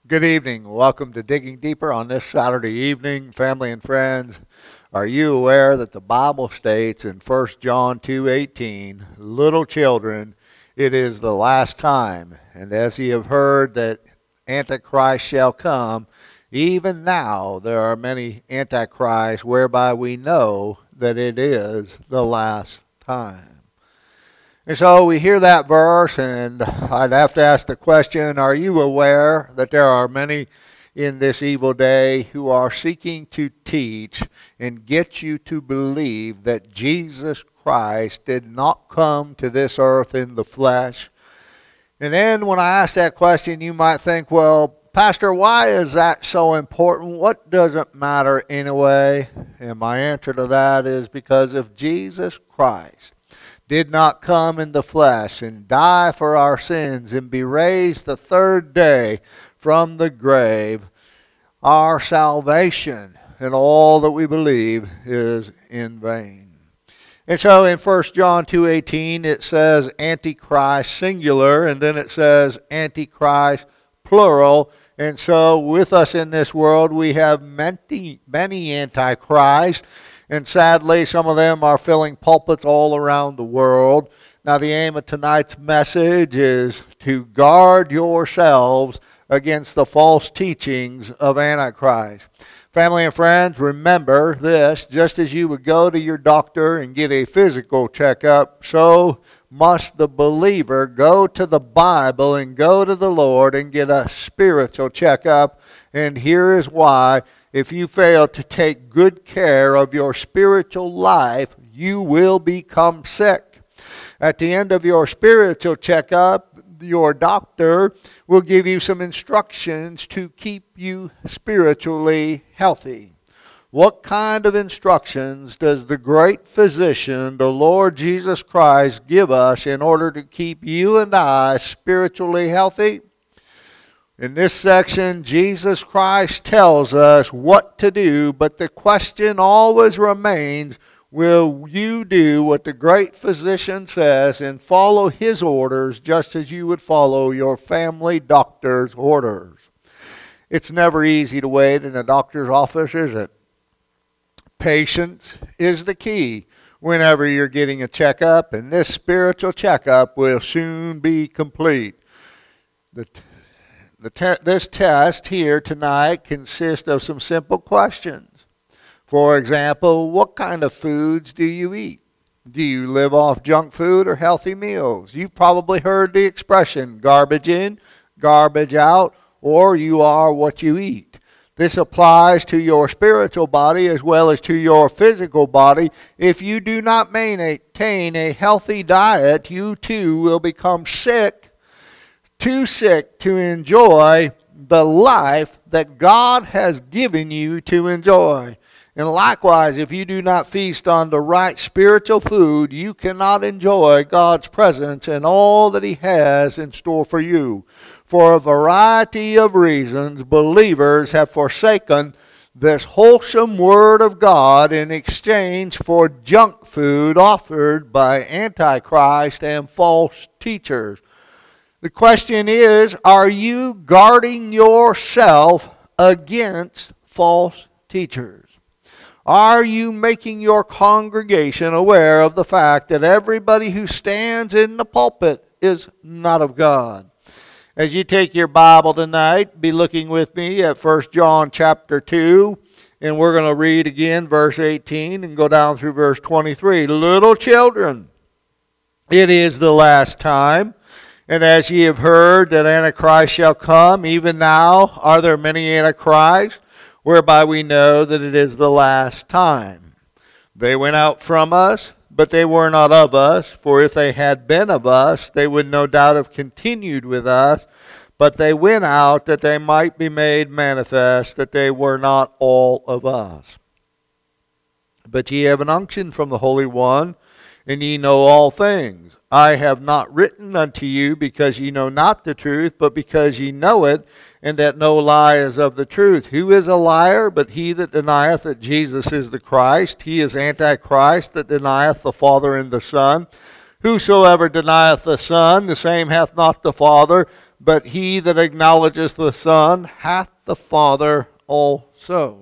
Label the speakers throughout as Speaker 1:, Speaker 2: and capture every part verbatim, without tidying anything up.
Speaker 1: Good evening. Welcome to Digging Deeper on this Saturday evening. Family and friends, are you aware that the Bible states in First John two eighteen, little children, it is the last time. And as ye have heard that Antichrist shall come, even now there are many Antichrists whereby we know that it is the last time. And so we hear that verse, and I'd have to ask the question, are you aware that there are many in this evil day who are seeking to teach and get you to believe that Jesus Christ did not come to this earth in the flesh? And then when I ask that question, you might think, well, Pastor, why is that so important? What does it matter anyway? And my answer to that is because if Jesus Christ did not come in the flesh and die for our sins and be raised the third day from the grave, our salvation and all that we believe is in vain. And so in First John two eighteen it says Antichrist singular, and then it says Antichrist plural. And so with us in this world we have many, many Antichrists. And sadly, some of them are filling pulpits all around the world. Now, the aim of tonight's message is to guard yourselves against the false teachings of Antichrist. Family and friends, remember this: just as you would go to your doctor and get a physical checkup, so must the believer go to the Bible and go to the Lord and get a spiritual checkup. And here is why. If you fail to take good care of your spiritual life, you will become sick. At the end of your spiritual checkup, your doctor will give you some instructions to keep you spiritually healthy. What kind of instructions does the great physician, the Lord Jesus Christ, give us in order to keep you and I spiritually healthy? In this section, Jesus Christ tells us what to do, but the question always remains, will you do what the great physician says and follow his orders just as you would follow your family doctor's orders? It's never easy to wait in a doctor's office, is it? Patience is the key whenever you're getting a checkup, and this spiritual checkup will soon be complete. The The te- this test here tonight consists of some simple questions. For example, what kind of foods do you eat? Do you live off junk food or healthy meals? You've probably heard the expression, garbage in, garbage out, or you are what you eat. This applies to your spiritual body as well as to your physical body. If you do not maintain a healthy diet, you too will become sick. Too sick to enjoy the life that God has given you to enjoy. And likewise, if you do not feast on the right spiritual food, you cannot enjoy God's presence and all that He has in store for you. For a variety of reasons, believers have forsaken this wholesome Word of God in exchange for junk food offered by Antichrist and false teachers. The question is, are you guarding yourself against false teachers? Are you making your congregation aware of the fact that everybody who stands in the pulpit is not of God? As you take your Bible tonight, be looking with me at First John chapter two, and we're going to read again verse eighteen and go down through verse twenty-three. Little children, it is the last time. And as ye have heard that Antichrist shall come, even now are there many Antichrists, whereby we know that it is the last time. They went out from us, but they were not of us. For if they had been of us, they would no doubt have continued with us. But they went out that they might be made manifest that they were not all of us. But ye have an unction from the Holy One, and ye know all things. I have not written unto you because ye know not the truth, but because ye know it, and that no lie is of the truth. Who is a liar but he that denieth that Jesus is the Christ? He is Antichrist that denieth the Father and the Son. Whosoever denieth the Son, the same hath not the Father. but he that acknowledgeth the Son hath the Father also.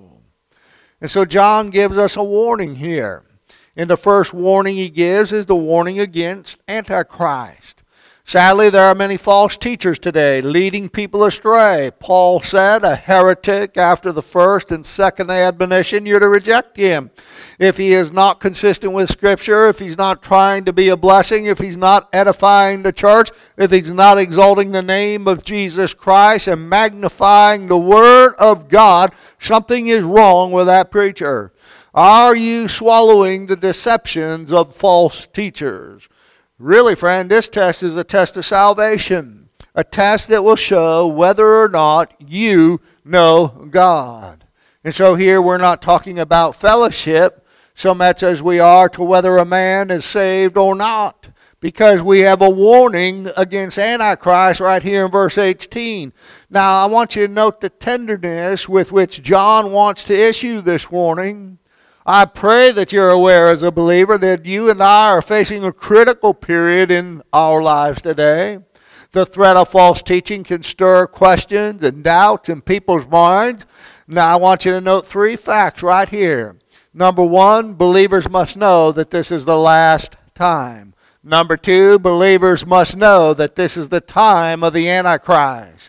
Speaker 1: And so John gives us a warning here. And the first warning he gives is the warning against Antichrist. Sadly, there are many false teachers today leading people astray. Paul said, a heretic after the first and second admonition, you're to reject him. If he is not consistent with Scripture, if he's not trying to be a blessing, if he's not edifying the church, if he's not exalting the name of Jesus Christ and magnifying the Word of God, something is wrong with that preacher. Are you swallowing the deceptions of false teachers? Really, friend, this test is a test of salvation, a test that will show whether or not you know God. And so here we're not talking about fellowship so much as we are to whether a man is saved or not, because we have a warning against Antichrist right here in verse eighteen. Now, I want you to note the tenderness with which John wants to issue this warning. I pray that you're aware as a believer that you and I are facing a critical period in our lives today. The threat of false teaching can stir questions and doubts in people's minds. Now I want you to note three facts right here. Number one, believers must know that this is the last time. Number two, believers must know that this is the time of the Antichrist.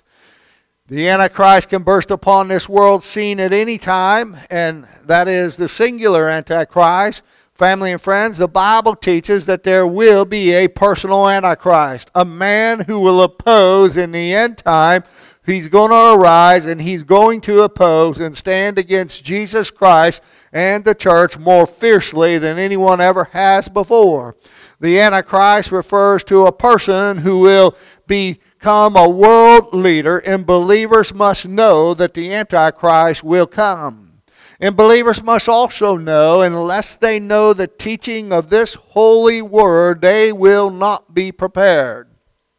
Speaker 1: The Antichrist can burst upon this world scene at any time, and that is the singular Antichrist. Family and friends, the Bible teaches that there will be a personal Antichrist, a man who will oppose in the end time. He's going to arise and he's going to oppose and stand against Jesus Christ and the church more fiercely than anyone ever has before. The Antichrist refers to a person who will be Come a world leader, and believers must know that the Antichrist will come. And believers must also know, unless they know the teaching of this holy word, they will not be prepared.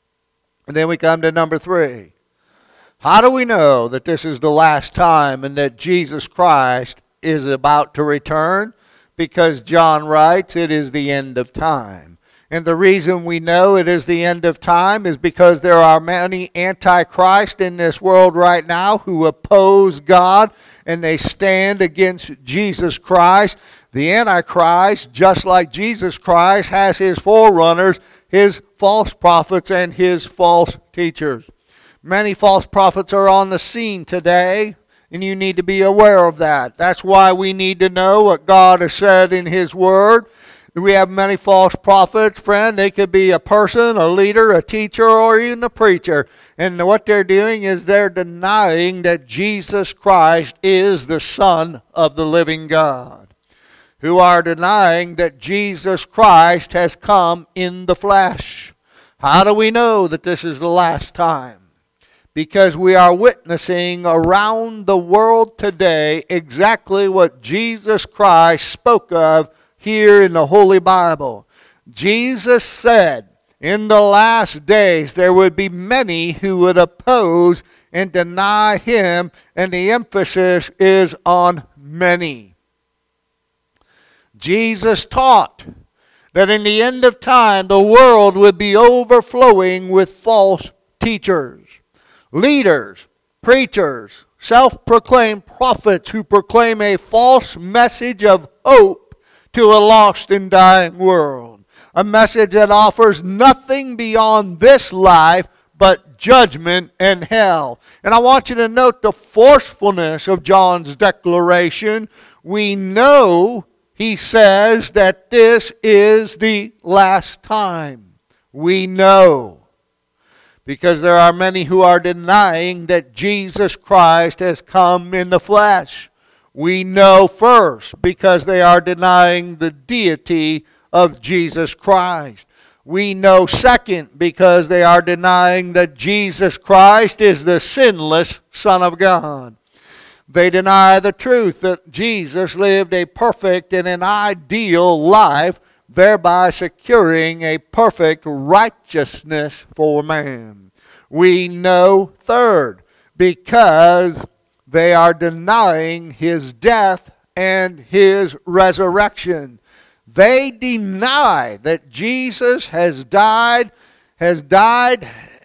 Speaker 1: And then we come to number three. How do we know that this is the last time and that Jesus Christ is about to return? Because John writes, it is the end of time. And the reason we know it is the end of time is because there are many antichrists in this world right now who oppose God and they stand against Jesus Christ. The Antichrist, just like Jesus Christ, has his forerunners, his false prophets, and his false teachers. Many false prophets are on the scene today, and you need to be aware of that. That's why we need to know what God has said in his word. We have many false prophets, friend. They could be a person, a leader, a teacher, or even a preacher. And what they're doing is they're denying that Jesus Christ is the Son of the living God. Who are denying that Jesus Christ has come in the flesh. How do we know that this is the last time? Because we are witnessing around the world today exactly what Jesus Christ spoke of here in the Holy Bible. Jesus said in the last days there would be many who would oppose and deny him, and the emphasis is on many. Jesus taught that in the end of time the world would be overflowing with false teachers, leaders, preachers, self-proclaimed prophets who proclaim a false message of hope to a lost and dying world. A message that offers nothing beyond this life but judgment and hell. And I want you to note the forcefulness of John's declaration. We know, he says, that this is the last time. We know. Because there are many who are denying that Jesus Christ has come in the flesh. We know first because they are denying the deity of Jesus Christ. We know second because they are denying that Jesus Christ is the sinless Son of God. They deny the truth that Jesus lived a perfect and an ideal life, thereby securing a perfect righteousness for man. We know third because they are denying his death and his resurrection. They deny that Jesus has died, has died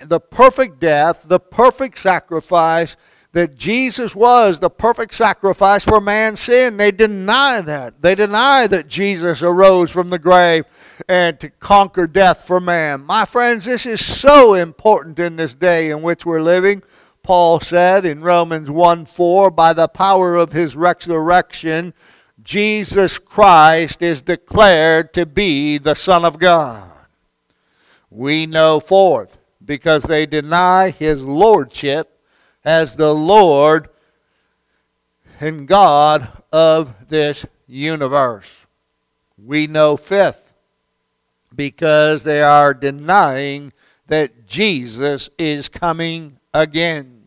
Speaker 1: the perfect death, the perfect sacrifice, that Jesus was the perfect sacrifice for man's sin. They deny that. They deny that Jesus arose from the grave and to conquer death for man. My friends, this is so important in this day in which we're living. Paul said in Romans one four, by the power of his resurrection, Jesus Christ is declared to be the Son of God. We know fourth, because they deny his lordship as the Lord and God of this universe. We know fifth, because they are denying that Jesus is coming again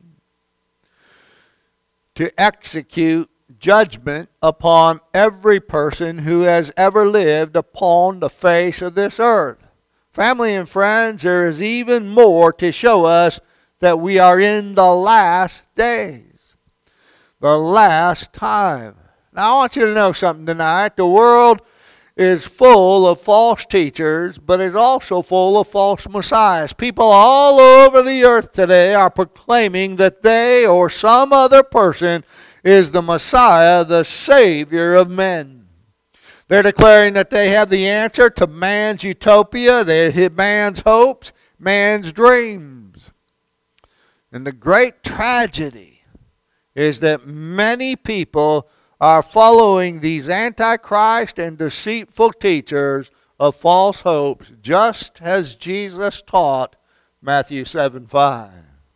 Speaker 1: to execute judgment upon every person who has ever lived upon the face of this earth. Family and friends, there is even more to show us that we are in the last days, the last time. Now I want you to know something tonight. The world is full of false teachers, but it's also full of false messiahs. People all over the earth today are proclaiming that they or some other person is the Messiah, the Savior of men. They're declaring that they have the answer to man's utopia, they, man's hopes, man's dreams. And the great tragedy is that many people are following these antichrist and deceitful teachers of false hopes, just as Jesus taught Matthew seven five.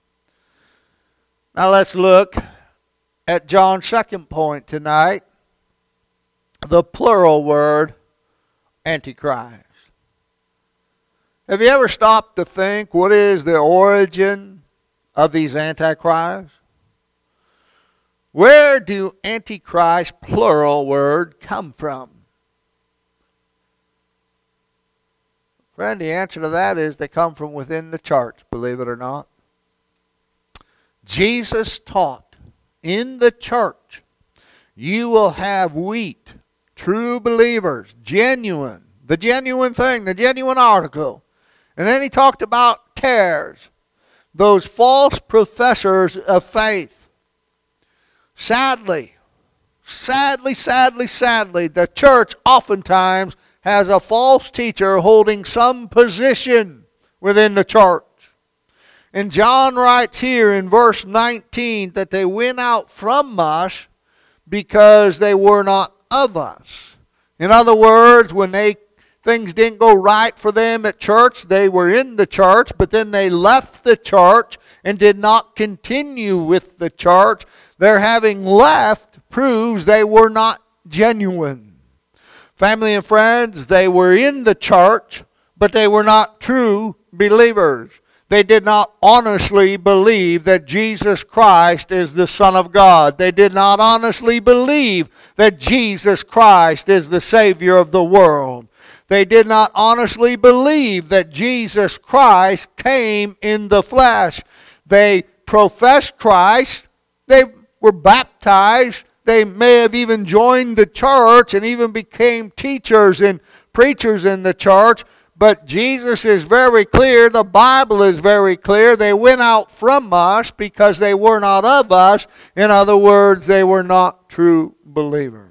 Speaker 1: Now let's look at John's second point tonight, the plural word, Antichrist. Have you ever stopped to think what is the origin of these Antichrists? Where do Antichrist, plural word, come from? Friend, the answer to that is they come from within the church, believe it or not. Jesus taught in the church, you will have wheat, true believers, genuine, the genuine thing, the genuine article. And then he talked about tares, those false professors of faith. Sadly, sadly, sadly, sadly, the church oftentimes has a false teacher holding some position within the church. And John writes here in verse nineteen that they went out from us because they were not of us. In other words, when they things didn't go right for them at church, they were in the church, but then they left the church and did not continue with the church. Their having left proves they were not genuine. Family and friends, they were in the church, but they were not true believers. They did not honestly believe that Jesus Christ is the Son of God. They did not honestly believe that Jesus Christ is the Savior of the world. They did not honestly believe that Jesus Christ came in the flesh. They professed Christ. They were baptized. They may have even joined the church and even became teachers and preachers in the church. But Jesus is very clear. The Bible is very clear. They went out from us because they were not of us. In other words, they were not true believers.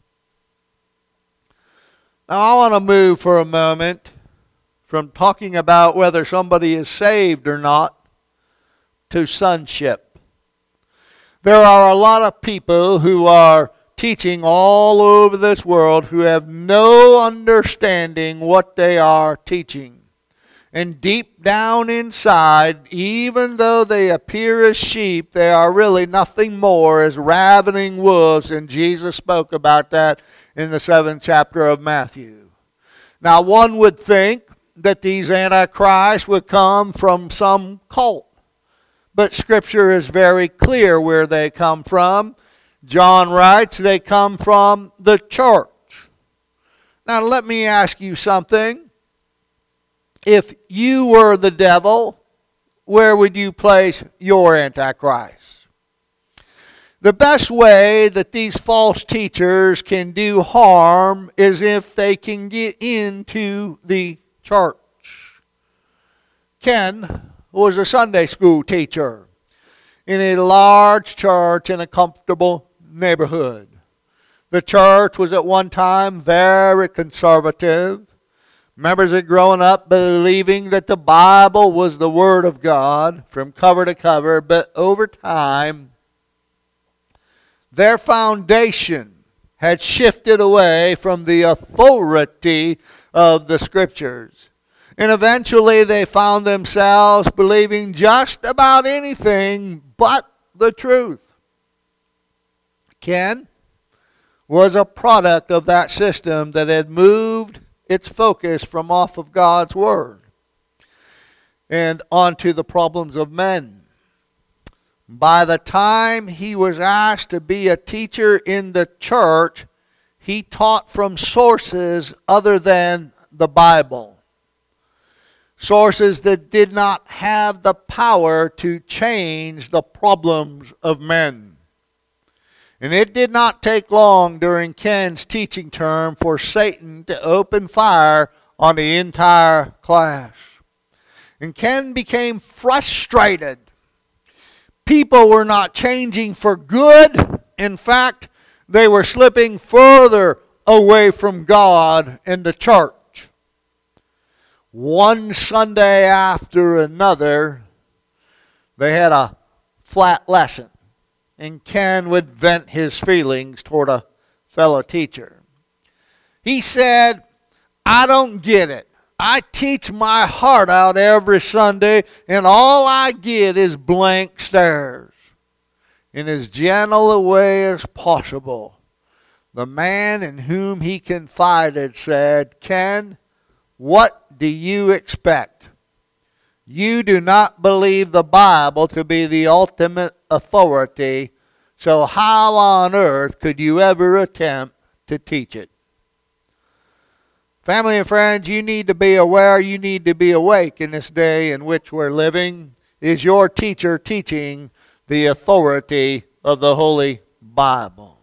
Speaker 1: Now I want to move for a moment from talking about whether somebody is saved or not to sonship. There are a lot of people who are teaching all over this world who have no understanding what they are teaching. And deep down inside, even though they appear as sheep, they are really nothing more as ravening wolves. And Jesus spoke about that in the seventh chapter of Matthew. Now one would think that these antichrists would come from some cult. But Scripture is very clear where they come from. John writes they come from the church. Now let me ask you something. If you were the devil, where would you place your antichrist? The best way that these false teachers can do harm is if they can get into the church. Ken, was a Sunday school teacher in a large church in a comfortable neighborhood. The church was at one time very conservative. Members had grown up believing that the Bible was the Word of God from cover to cover, but over time, their foundation had shifted away from the authority of the Scriptures. And eventually they found themselves believing just about anything but the truth. Ken was a product of that system that had moved its focus from off of God's Word and onto the problems of men. By the time he was asked to be a teacher in the church, he taught from sources other than the Bible. Sources that did not have the power to change the problems of men. And it did not take long during Ken's teaching term for Satan to open fire on the entire class. And Ken became frustrated. People were not changing for good. In fact, they were slipping further away from God and the church. One Sunday after another, they had a flat lesson. And Ken would vent his feelings toward a fellow teacher. He said, I don't get it. I teach my heart out every Sunday, and all I get is blank stares. In as gentle a way as possible, the man in whom he confided said, Ken, what do you expect? You do not believe the Bible to be the ultimate authority, so how on earth could you ever attempt to teach it? Family and friends, you need to be aware, you need to be awake in this day in which we're living. Is your teacher teaching the authority of the Holy Bible?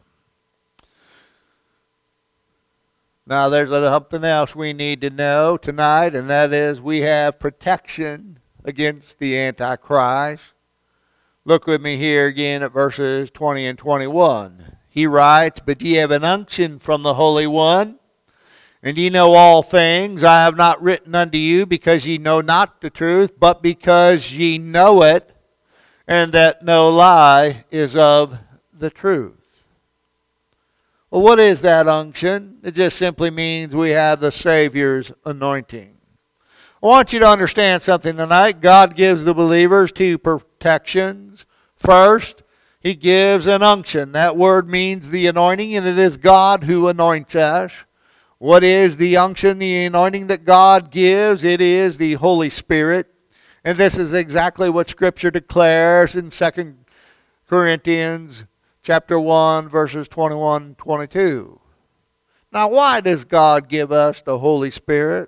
Speaker 1: Now, there's something else we need to know tonight, and that is we have protection against the Antichrist. Look with me here again at verses twenty and twenty-one. He writes, But ye have an unction from the Holy One, and ye know all things. I have not written unto you because ye know not the truth, but because ye know it, and that no lie is of the truth. Well, what is that unction? It just simply means we have the Savior's anointing. I want you to understand something tonight. God gives the believers two protections. First, He gives an unction. That word means the anointing, and it is God who anoints us. What is the unction, the anointing that God gives? It is the Holy Spirit. And this is exactly what Scripture declares in Second Corinthians chapter one, verses twenty-one and twenty-two. Now, why does God give us the Holy Spirit?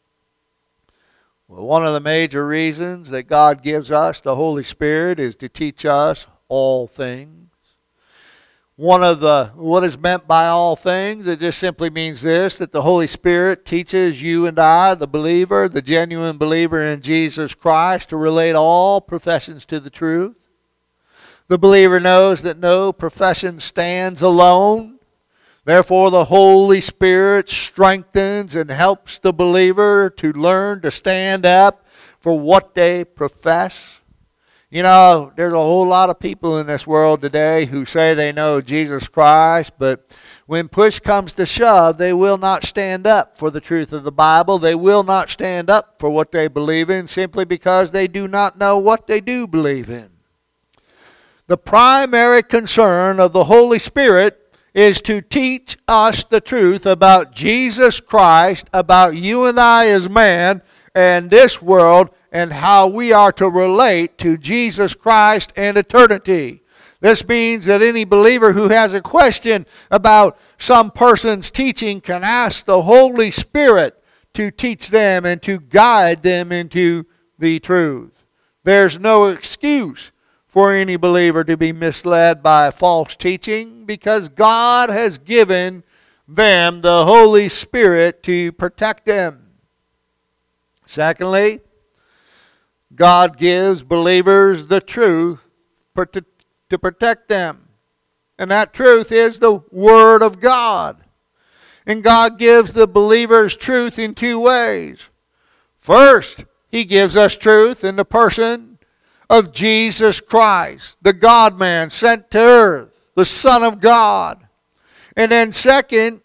Speaker 1: Well, one of the major reasons that God gives us the Holy Spirit is to teach us all things. One of the, what is meant by all things, it just simply means this, that the Holy Spirit teaches you and I, the believer, the genuine believer in Jesus Christ, to relate all professions to the truth. The believer knows that no profession stands alone. Therefore, the Holy Spirit strengthens and helps the believer to learn to stand up for what they profess. You know, there's a whole lot of people in this world today who say they know Jesus Christ, but when push comes to shove, they will not stand up for the truth of the Bible. They will not stand up for what they believe in simply because they do not know what they do believe in. The primary concern of the Holy Spirit is to teach us the truth about Jesus Christ, about you and I as man, and this world, and how we are to relate to Jesus Christ and eternity. This means that any believer who has a question about some person's teaching can ask the Holy Spirit to teach them and to guide them into the truth. There's no excuse for any believer to be misled by false teaching because God has given them the Holy Spirit to protect them. Secondly, God gives believers the truth to protect them. And that truth is the Word of God. And God gives the believers truth in two ways. First, He gives us truth in the person of Jesus Christ, the God-man sent to earth, the Son of God. And then second,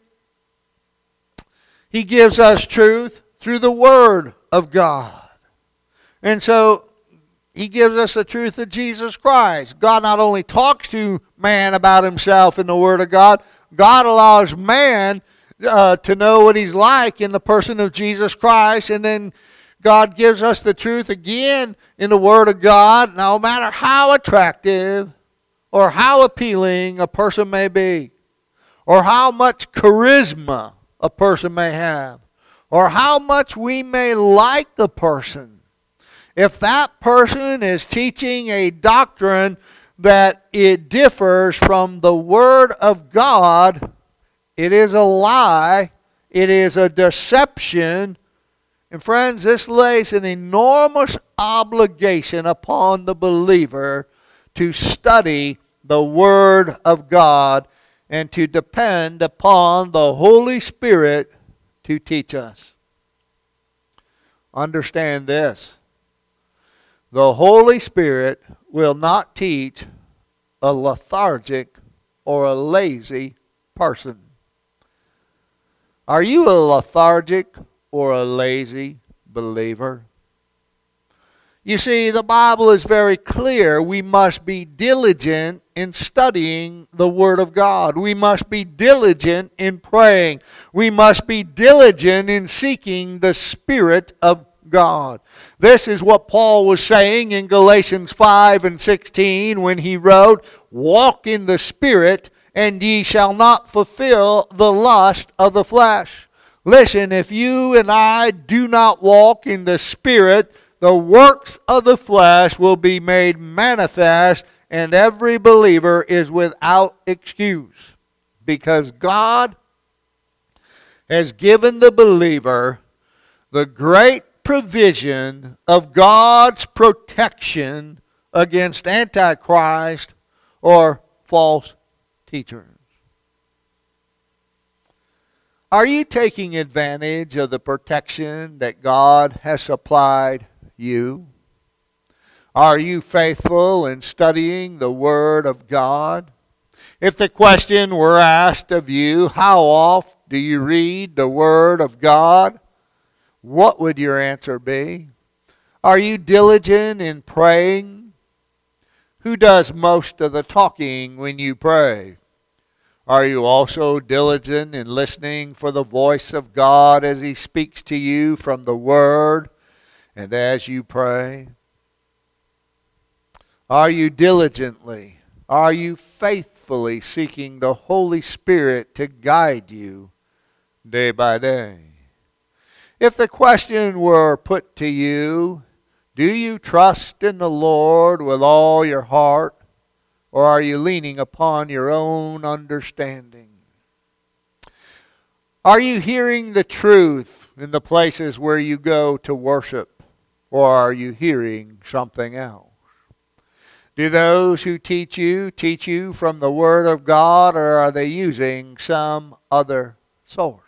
Speaker 1: He gives us truth through the Word of God. And so He gives us the truth of Jesus Christ. God not only talks to man about Himself in the Word of God, God allows man uh, to know what He's like in the person of Jesus Christ. And then God gives us the truth again in the Word of God, no matter how attractive or how appealing a person may be, or how much charisma a person may have, or how much we may like the person. If that person is teaching a doctrine that it differs from the Word of God, it is a lie, it is a deception. And friends, this lays an enormous obligation upon the believer to study the Word of God and to depend upon the Holy Spirit to teach us. Understand this. The Holy Spirit will not teach a lethargic or a lazy person. Are you a lethargic or a lazy believer? You see, the Bible is very clear. We must be diligent in studying the Word of God. We must be diligent in praying. We must be diligent in seeking the Spirit of God. This is what Paul was saying in Galatians five and sixteen when he wrote, "Walk in the Spirit, and ye shall not fulfill the lust of the flesh." Listen, if you and I do not walk in the Spirit, the works of the flesh will be made manifest, and every believer is without excuse. Because God has given the believer the great provision of God's protection against Antichrist or false teachers. Are you taking advantage of the protection that God has supplied you? Are you faithful in studying the Word of God? If the question were asked of you, how often do you read the Word of God? What would your answer be? Are you diligent in praying? Who does most of the talking when you pray? Are you also diligent in listening for the voice of God as He speaks to you from the Word and as you pray? Are you diligently, are you faithfully seeking the Holy Spirit to guide you day by day? If the question were put to you, do you trust in the Lord with all your heart? Or are you leaning upon your own understanding? Are you hearing the truth in the places where you go to worship? Or are you hearing something else? Do those who teach you teach you from the Word of God, or are they using some other source?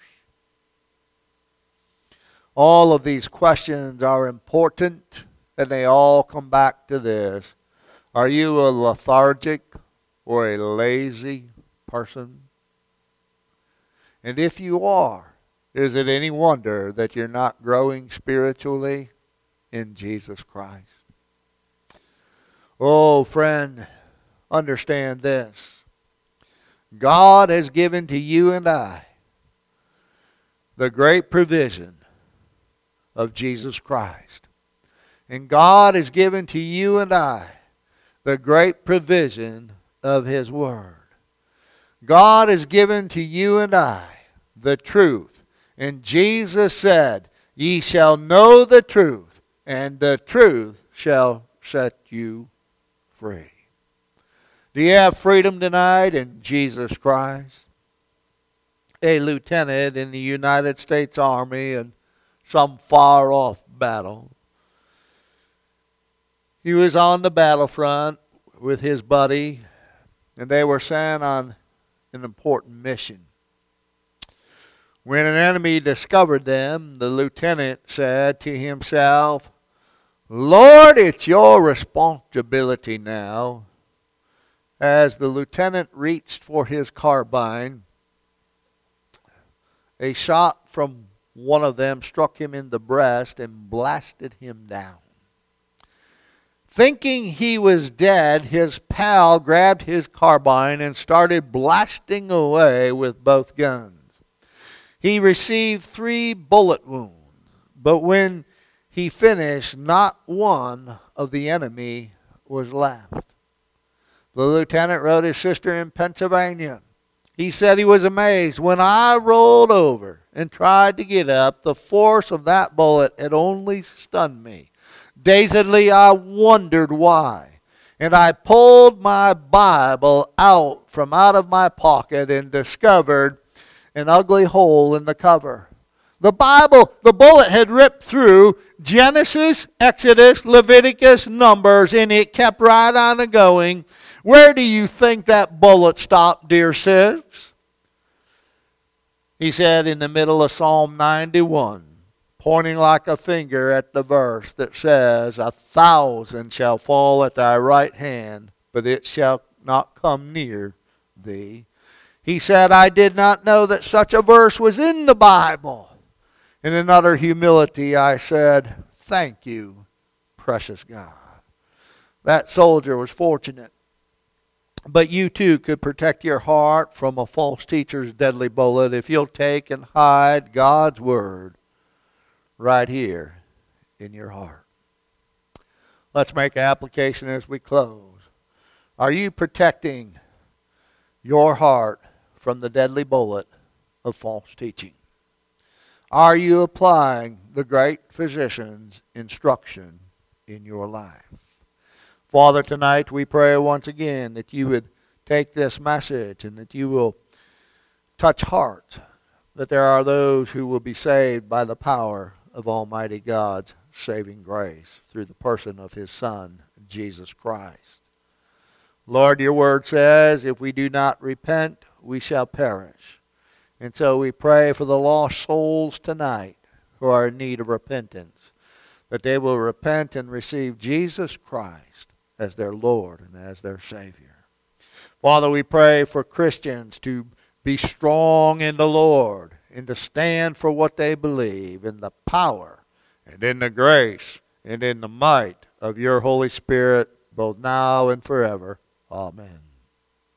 Speaker 1: All of these questions are important, and they all come back to this. Are you a lethargic or a lazy person? And if you are, is it any wonder that you're not growing spiritually in Jesus Christ? Oh, friend, understand this. God has given to you and I the great provision of Jesus Christ. And God has given to you and I the great provision of His Word. God has given to you and I the truth. And Jesus said, "Ye shall know the truth, and the truth shall set you free." Do you have freedom tonight in Jesus Christ? A lieutenant in the United States Army in some far-off battle He was on the battlefront with his buddy, and they were sent on an important mission. When an enemy discovered them, the lieutenant said to himself, "Lord, it's your responsibility now." As the lieutenant reached for his carbine, a shot from one of them struck him in the breast and blasted him down. Thinking he was dead, his pal grabbed his carbine and started blasting away with both guns. He received three bullet wounds, but when he finished, not one of the enemy was left. The lieutenant wrote his sister in Pennsylvania. He said he was amazed. "When I rolled over and tried to get up, the force of that bullet had only stunned me. Dazedly, I wondered why. And I pulled my Bible out from out of my pocket and discovered an ugly hole in the cover. The Bible, the bullet had ripped through Genesis, Exodus, Leviticus, Numbers, and it kept right on going. Where do you think that bullet stopped, dear sis?" He said, "In the middle of Psalm ninety-one, pointing like a finger at the verse that says, 'A thousand shall fall at thy right hand, but it shall not come near thee.'" He said, "I did not know that such a verse was in the Bible." And in utter humility, I said, "Thank you, precious God." That soldier was fortunate. But you too could protect your heart from a false teacher's deadly bullet if you'll take and hide God's word right here in your heart. Let's make an application as we close. Are you protecting your heart from the deadly bullet of false teaching? Are you applying the great physician's instruction in your life? Father, tonight we pray once again that you would take this message and that you will touch hearts, that there are those who will be saved by the power of Almighty God's saving grace through the person of his Son, Jesus Christ. Lord, your word says, if we do not repent, we shall perish. And so we pray for the lost souls tonight who are in need of repentance, that they will repent and receive Jesus Christ as their Lord and as their Savior. Father, we pray for Christians to be strong in the Lord and to stand for what they believe in the power and in the grace and in the might of your Holy Spirit, both now and forever. Amen.